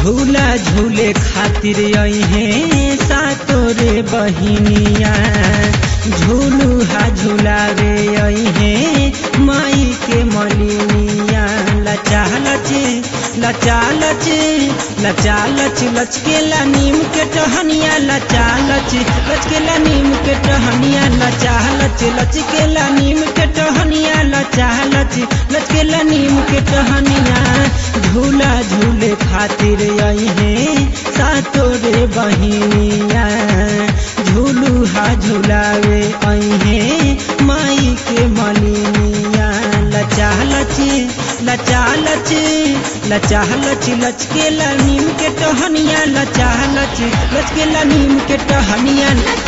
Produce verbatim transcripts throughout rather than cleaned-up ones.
झूला झूले खातिर अइहे सातोरे बहिनिया झूलू हा झूलावे अइहे माई के मलिनिया लचा लचे लचा लचे लचा लच लचकेला नीम के टहनिया लचा लच लचकेला नीम के टहनिया लचा लच लचकेला नीम के टहनिया लचा लच लचकेला नीम के टहनिया झूला झूले खातिर अइहे सातोरे बहिनिया झूलू हा झूलावे अइहे माई के मलिनिया लचा लची लचा लची लचा लच लचकेला नीम के टहनिया लचा लच लचकेला नीम के टहनिया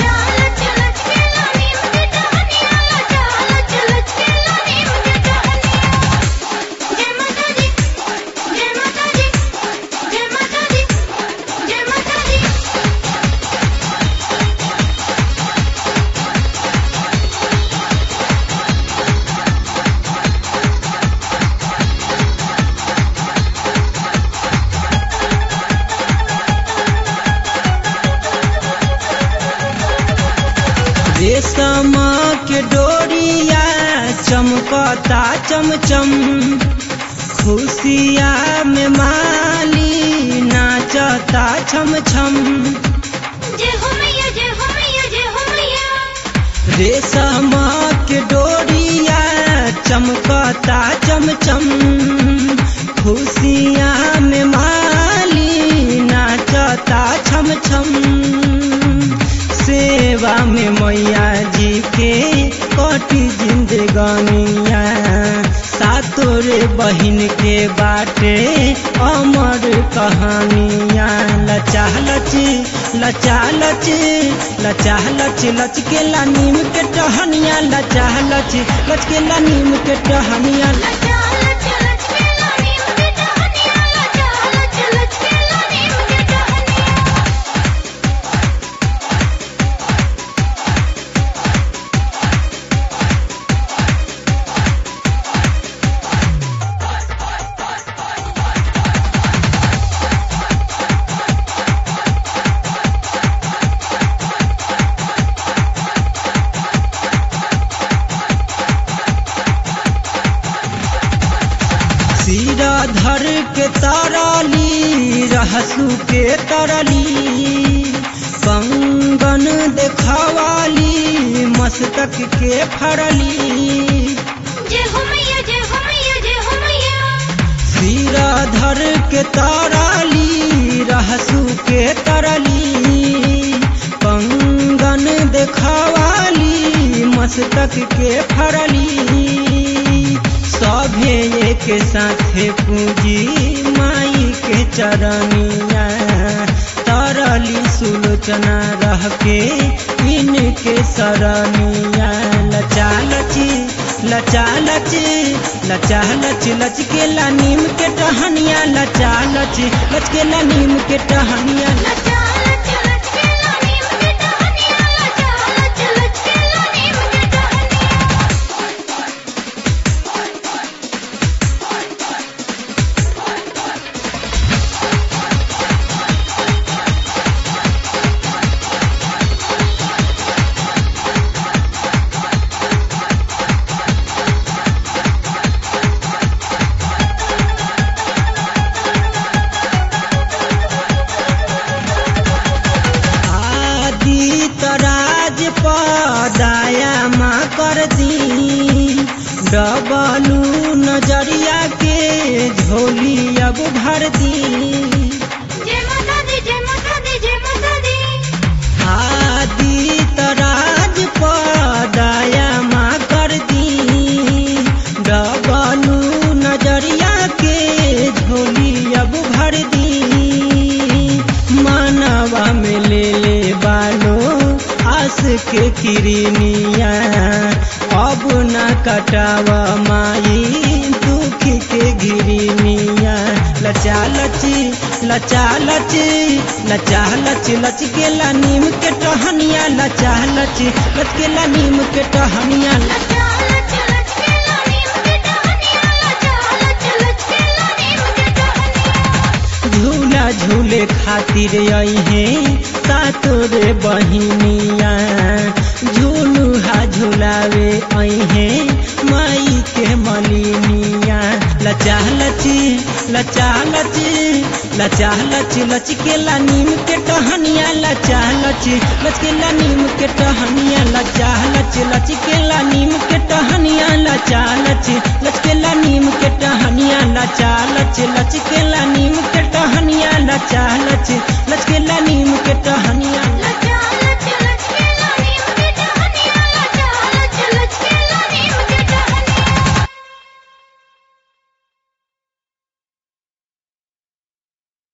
रेशम के डोरिया चमकता चमचम खुशिया में माली नाचता छम छम रेशम के डोरिया चमकता चमचम खुशिया में माली नाचता छम छम सेवा में मैया जी के कटी जिंदगानिया सातोरे बहिन के बाटे अमर कहानिया लचा लची लचा लची लचा लच लचकेला नीम के टहनिया लचा लच लचकेला नीम के टहनिया सिरा धर के तरली रहसू के तरली कंगन देखवाली मस्तक के फरली सिरा धर के तरली रहसू के तरली कंगन देखवाली मस्तक के फरली सभे एक साथे पूजी माई के चरनिया तरली सुलोचना रह के इनके सरनिया लचा लची लचा लची लचा लच लचकेला नीम के टहनिया लचा लच लचकेला नीम के टहनिया दाया माँ कर दी डबलू नजरिया के झोली अब भर दी आदि तराज दाया माँ कर दी डबलू नजरिया के झोली अब भर दी मानवा में ले ले बालो आस के किरनिया अब न कटावा माई दुख के गिरनिया लचा लची लचा लची लचा लच लचकेला नीम के टहनिया लचा लची लचकेला नीम के टहनिया झूला झूला झूले खातिर आई है सातो रे बहिनिया झूलुहा झूलावे आई है माई के मलिनिया लचा लची लचा लची लचा लच लचकेला नीम के टहनिया लचा लची लचकेला नीम के टहनिया लचा लच लचकेला नीम के टहनिया लचा लची लचकेला नीम के टहनिया लचा लच लचकेला नीम के टहनिया लचा लच लचकेला नीम के टहनिया